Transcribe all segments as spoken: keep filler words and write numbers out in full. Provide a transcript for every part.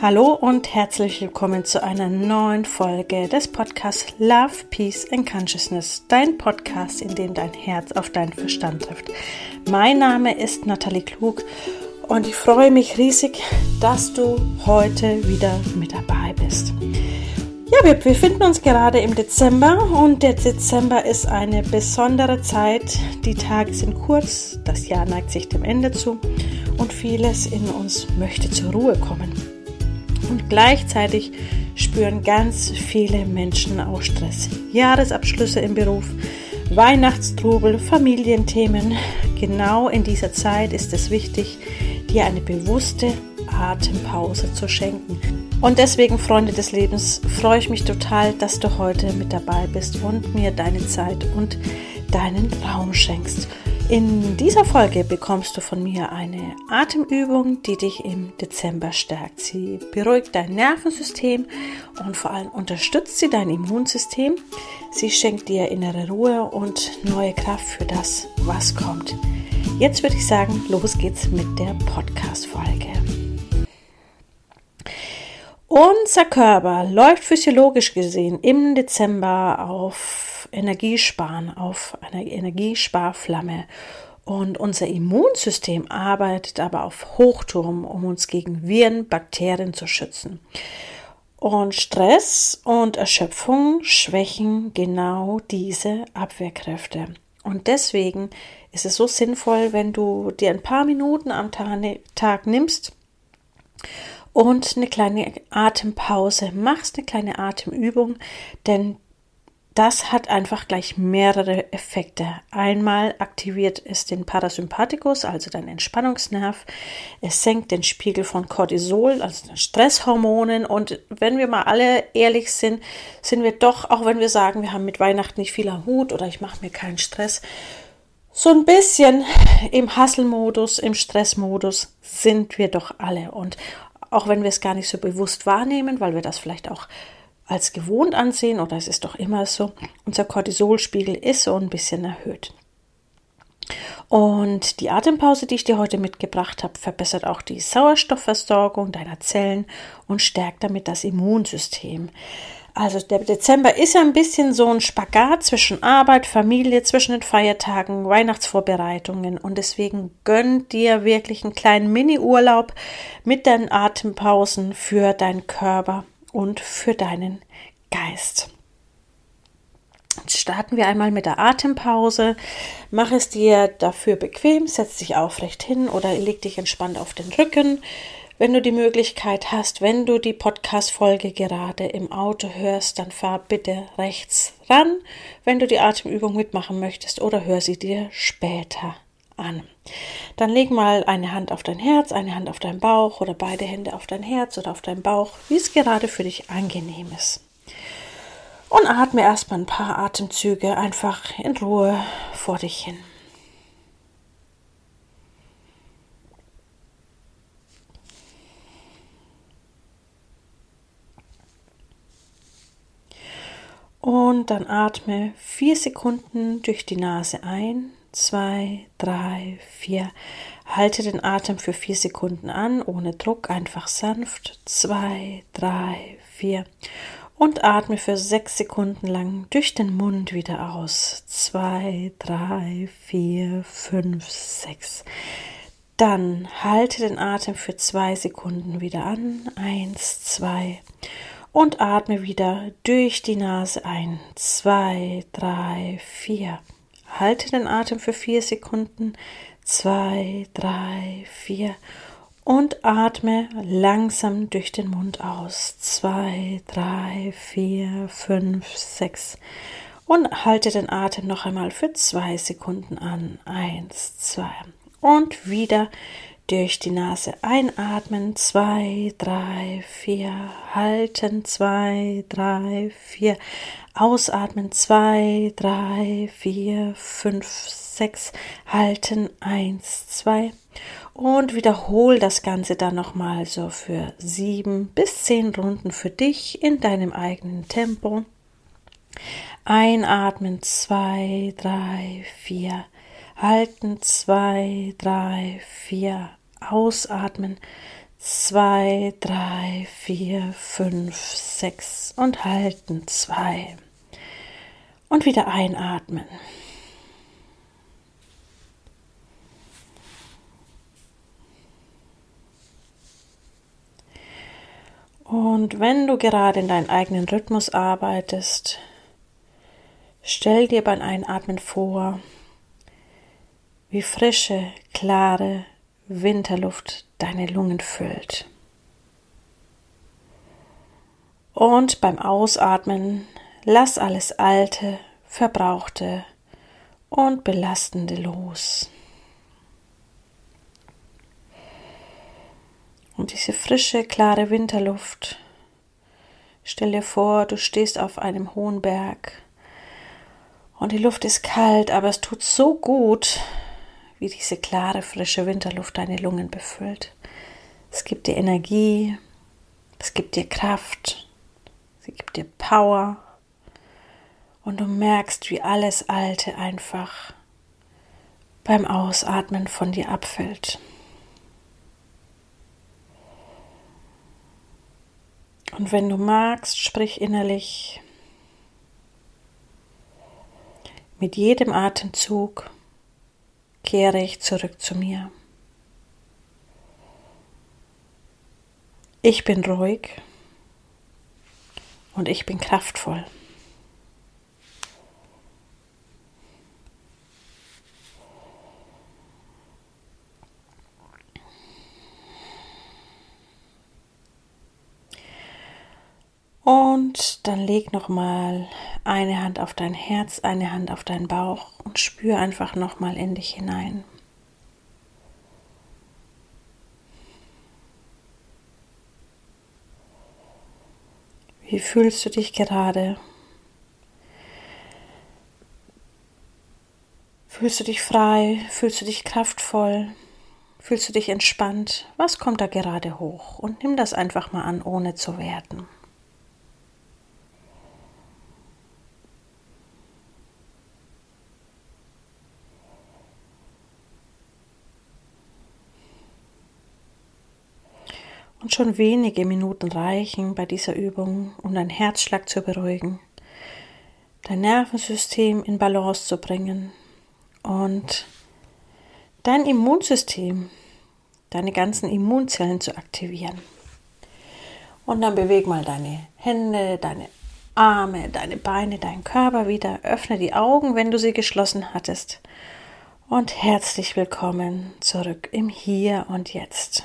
Hallo und herzlich willkommen zu einer neuen Folge des Podcasts Love, Peace and Consciousness, dein Podcast, in dem dein Herz auf deinen Verstand trifft. Mein Name ist Nathalie Klug und ich freue mich riesig, dass du heute wieder mit dabei bist. Ja, wir befinden uns gerade im Dezember und der Dezember ist eine besondere Zeit. Die Tage sind kurz, das Jahr neigt sich dem Ende zu und vieles in uns möchte zur Ruhe kommen. Und gleichzeitig spüren ganz viele Menschen auch Stress. Jahresabschlüsse im Beruf, Weihnachtstrubel, Familienthemen. Genau in dieser Zeit ist es wichtig, dir eine bewusste Atempause zu schenken. Und deswegen, Freunde des Lebens, freue ich mich total, dass du heute mit dabei bist und mir deine Zeit und deinen Raum schenkst. In dieser Folge bekommst du von mir eine Atemübung, die dich im Dezember stärkt. Sie beruhigt dein Nervensystem und vor allem unterstützt sie dein Immunsystem. Sie schenkt dir innere Ruhe und neue Kraft für das, was kommt. Jetzt würde ich sagen, los geht's mit der Podcast-Folge. Unser Körper läuft physiologisch gesehen im Dezember auf Energiesparen, auf einer Energiesparflamme. Und unser Immunsystem arbeitet aber auf Hochtouren, um uns gegen Viren, Bakterien zu schützen. Und Stress und Erschöpfung schwächen genau diese Abwehrkräfte. Und deswegen ist es so sinnvoll, wenn du dir ein paar Minuten am Tag nimmst und eine kleine Atempause machst, eine kleine Atemübung, denn das hat einfach gleich mehrere Effekte. Einmal aktiviert es den Parasympathikus, also deinen Entspannungsnerv. Es senkt den Spiegel von Cortisol, also den Stresshormonen. Und wenn wir mal alle ehrlich sind, sind wir doch, auch wenn wir sagen, wir haben mit Weihnachten nicht viel am Hut oder ich mache mir keinen Stress, so ein bisschen im Hustle-Modus, im Stressmodus sind wir doch alle. Und auch wenn wir es gar nicht so bewusst wahrnehmen, weil wir das vielleicht auch als gewohnt ansehen, oder es ist doch immer so, unser Cortisolspiegel ist so ein bisschen erhöht. Und die Atempause, die ich dir heute mitgebracht habe, verbessert auch die Sauerstoffversorgung deiner Zellen und stärkt damit das Immunsystem. Also der Dezember ist ja ein bisschen so ein Spagat zwischen Arbeit, Familie, zwischen den Feiertagen, Weihnachtsvorbereitungen und deswegen gönn dir wirklich einen kleinen Mini-Urlaub mit deinen Atempausen für deinen Körper und für deinen Geist. Jetzt starten wir einmal mit der Atempause. Mach es dir dafür bequem, setz dich aufrecht hin oder leg dich entspannt auf den Rücken. Wenn du die Möglichkeit hast, wenn du die Podcast-Folge gerade im Auto hörst, dann fahr bitte rechts ran, wenn du die Atemübung mitmachen möchtest, oder hör sie dir später an. Dann leg mal eine Hand auf dein Herz, eine Hand auf deinen Bauch oder beide Hände auf dein Herz oder auf deinen Bauch, wie es gerade für dich angenehm ist. Und atme erstmal ein paar Atemzüge einfach in Ruhe vor dich hin. Und dann atme vier Sekunden durch die Nase ein, zwei, drei, vier. Halte den Atem für vier Sekunden an, ohne Druck, einfach sanft. zwei, drei, vier. Und atme für sechs Sekunden lang durch den Mund wieder aus. zwei, drei, vier, fünf, sechs. Dann halte den Atem für zwei Sekunden wieder an. eins, zwei. Und atme wieder durch die Nase ein. zwei, drei, vier. Halte den Atem für vier Sekunden. zwei, drei, vier. Und atme langsam durch den Mund aus. zwei, drei, vier, fünf, sechs. Und halte den Atem noch einmal für zwei Sekunden an. eins, zwei. Und wieder durch die Nase einatmen, zwei, drei, vier, halten, zwei, drei, vier, ausatmen, zwei, drei, vier, fünf, sechs, halten, eins, zwei und wiederhol das Ganze dann nochmal so für sieben bis zehn Runden für dich in deinem eigenen Tempo. Einatmen, zwei, drei, vier, halten, zwei, drei, vier, ausatmen, zwei, drei, vier, fünf, sechs und halten, zwei. Und wieder einatmen. Und wenn du gerade in deinem eigenen Rhythmus arbeitest, stell dir beim Einatmen vor, wie frische, klare Winterluft deine Lungen füllt. Und beim Ausatmen lass alles Alte, Verbrauchte und Belastende los. Und diese frische, klare Winterluft, stell dir vor, du stehst auf einem hohen Berg und die Luft ist kalt, aber es tut so gut, wie diese klare, frische Winterluft deine Lungen befüllt. Es gibt dir Energie, es gibt dir Kraft, sie gibt dir Power und du merkst, wie alles Alte einfach beim Ausatmen von dir abfällt. Und wenn du magst, sprich innerlich: Mit jedem Atemzug kehre ich zurück zu mir. Ich bin ruhig und ich bin kraftvoll. Und dann leg nochmal eine Hand auf dein Herz, eine Hand auf deinen Bauch und spür einfach nochmal in dich hinein. Wie fühlst du dich gerade? Fühlst du dich frei? Fühlst du dich kraftvoll? Fühlst du dich entspannt? Was kommt da gerade hoch? Und nimm das einfach mal an, ohne zu werten. Und schon wenige Minuten reichen bei dieser Übung, um deinen Herzschlag zu beruhigen, dein Nervensystem in Balance zu bringen und dein Immunsystem, deine ganzen Immunzellen zu aktivieren. Und dann beweg mal deine Hände, deine Arme, deine Beine, deinen Körper wieder. Öffne die Augen, wenn du sie geschlossen hattest. Und herzlich willkommen zurück im Hier und Jetzt.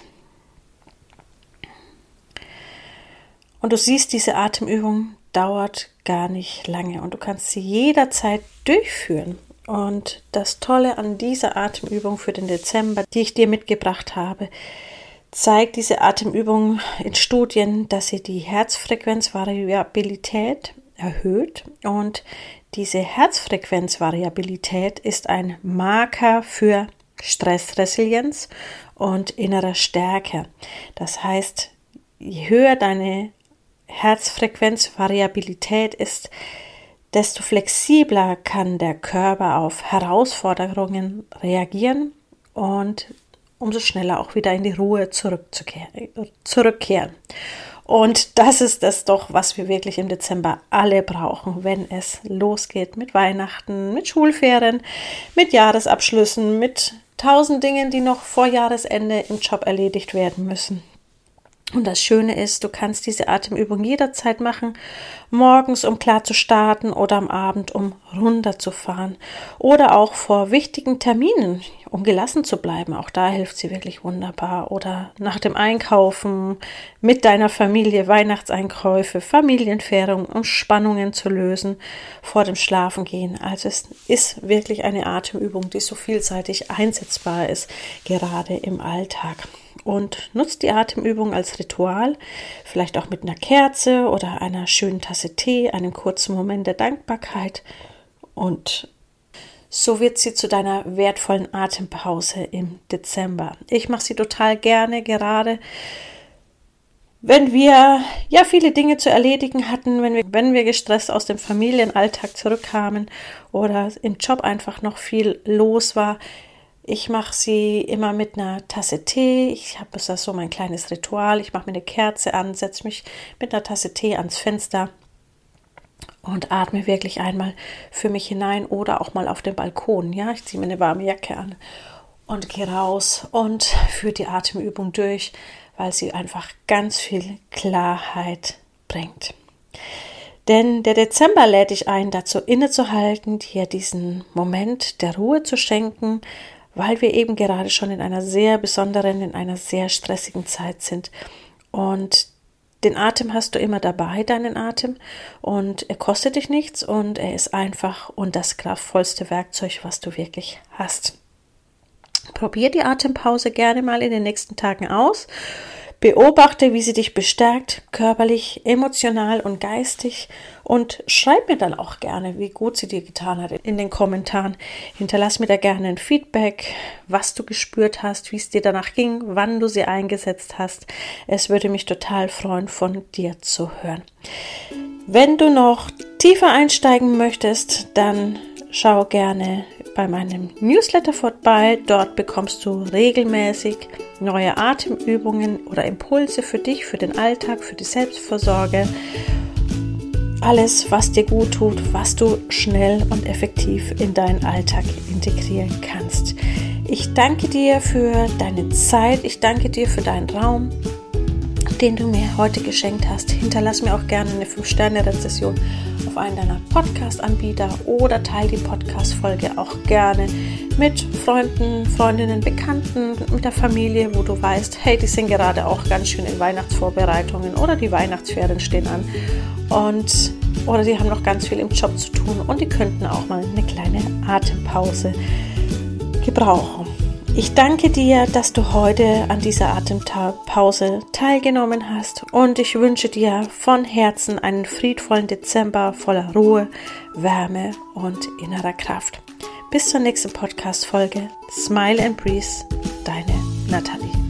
Und du siehst, diese Atemübung dauert gar nicht lange und du kannst sie jederzeit durchführen. Und das Tolle an dieser Atemübung für den Dezember, die ich dir mitgebracht habe, zeigt diese Atemübung in Studien, dass sie die Herzfrequenzvariabilität erhöht. Und diese Herzfrequenzvariabilität ist ein Marker für Stressresilienz und innere Stärke. Das heißt, je höher deine Herzfrequenzvariabilität ist, desto flexibler kann der Körper auf Herausforderungen reagieren und umso schneller auch wieder in die Ruhe zurückkehren. Und das ist das doch, was wir wirklich im Dezember alle brauchen, wenn es losgeht mit Weihnachten, mit Schulferien, mit Jahresabschlüssen, mit tausend Dingen, die noch vor Jahresende im Job erledigt werden müssen. Und das Schöne ist, du kannst diese Atemübung jederzeit machen, morgens, um klar zu starten oder am Abend, um runterzufahren oder auch vor wichtigen Terminen, um gelassen zu bleiben. Auch da hilft sie wirklich wunderbar. Oder nach dem Einkaufen mit deiner Familie, Weihnachtseinkäufe, Familienfeiern, um Spannungen zu lösen vor dem Schlafengehen. Also es ist wirklich eine Atemübung, die so vielseitig einsetzbar ist, gerade im Alltag. Und nutzt die Atemübung als Ritual, vielleicht auch mit einer Kerze oder einer schönen Tasse Tee, einem kurzen Moment der Dankbarkeit. Und so wird sie zu deiner wertvollen Atempause im Dezember. Ich mache sie total gerne, gerade wenn wir ja viele Dinge zu erledigen hatten, wenn wir, wenn wir gestresst aus dem Familienalltag zurückkamen oder im Job einfach noch viel los war. Ich mache sie immer mit einer Tasse Tee. Ich habe das so mein kleines Ritual. Ich mache mir eine Kerze an, setze mich mit einer Tasse Tee ans Fenster und atme wirklich einmal für mich hinein oder auch mal auf den Balkon. Ja, ich ziehe mir eine warme Jacke an und gehe raus und führe die Atemübung durch, weil sie einfach ganz viel Klarheit bringt. Denn der Dezember lädt dich ein, dazu innezuhalten, dir diesen Moment der Ruhe zu schenken, weil wir eben gerade schon in einer sehr besonderen, in einer sehr stressigen Zeit sind. Und den Atem hast du immer dabei, deinen Atem, und er kostet dich nichts und er ist einfach und das kraftvollste Werkzeug, was du wirklich hast. Probier die Atempause gerne mal in den nächsten Tagen aus. Beobachte, wie sie dich bestärkt, körperlich, emotional und geistig, und schreib mir dann auch gerne, wie gut sie dir getan hat in den Kommentaren. Hinterlass mir da gerne ein Feedback, was du gespürt hast, wie es dir danach ging, wann du sie eingesetzt hast. Es würde mich total freuen, von dir zu hören. Wenn du noch tiefer einsteigen möchtest, dann schau gerne bei meinem Newsletter vorbei. Dort bekommst du regelmäßig neue Atemübungen oder Impulse für dich, für den Alltag, für die Selbstfürsorge. Alles, was dir gut tut, was du schnell und effektiv in deinen Alltag integrieren kannst. Ich danke dir für deine Zeit. Ich danke dir für deinen Raum, den du mir heute geschenkt hast. Hinterlass mir auch gerne eine fünf Sterne Rezession auf einen deiner Podcast-Anbieter oder teile die Podcast-Folge auch gerne mit Freunden, Freundinnen, Bekannten, mit der Familie, wo du weißt, hey, die sind gerade auch ganz schön in Weihnachtsvorbereitungen oder die Weihnachtsferien stehen an und oder die haben noch ganz viel im Job zu tun und die könnten auch mal eine kleine Atempause gebrauchen. Ich danke dir, dass du heute an dieser Atempause teilgenommen hast und ich wünsche dir von Herzen einen friedvollen Dezember voller Ruhe, Wärme und innerer Kraft. Bis zur nächsten Podcast-Folge. Smile and Breathe, deine Nathalie.